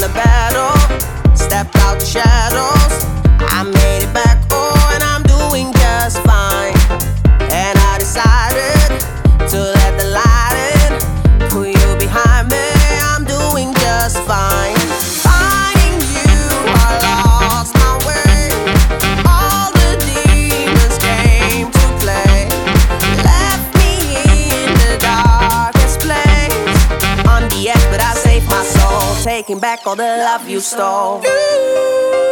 the battle. Stepped out the shadows. I made it back, oh, and I'm doing just fine. And I decided to let the light in, put you behind me. I'm doing just fine. Finding you, I lost my way. All the demons came to play, left me in the darkest place. On the edge, but I saved my soul, taking back all the love you stole.